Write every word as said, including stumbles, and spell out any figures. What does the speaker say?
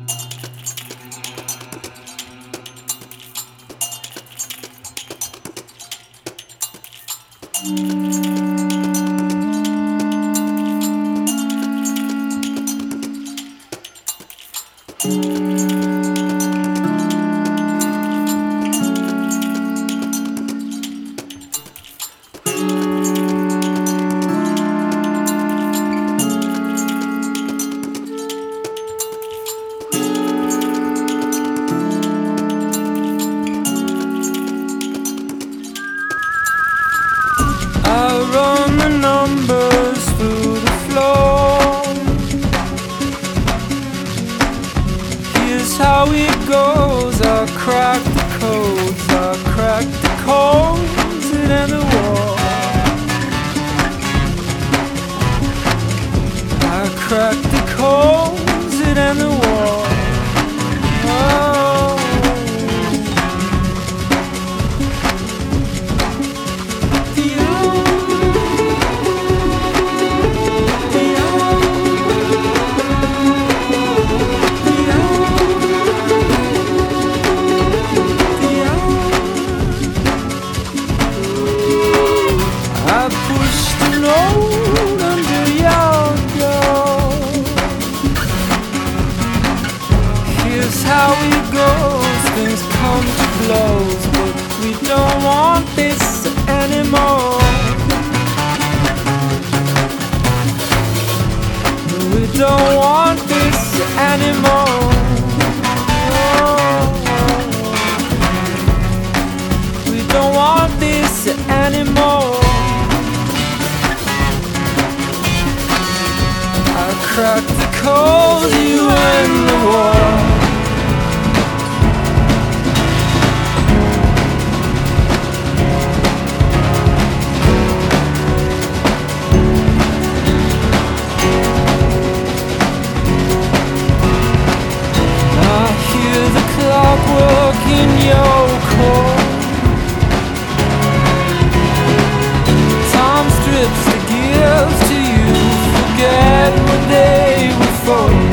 Numbers through the floor. Here's how it goes. I crack the codes, I crack the codes and end the war. I crack the codes and end the war. Oh. How it goes, things come to blows, but we don't want this anymore. We don't want this anymore. We don't want this anymore. I cracked the code, you end the war. Clockwork in your core. Time strips the gifts to you. Forget what they were for.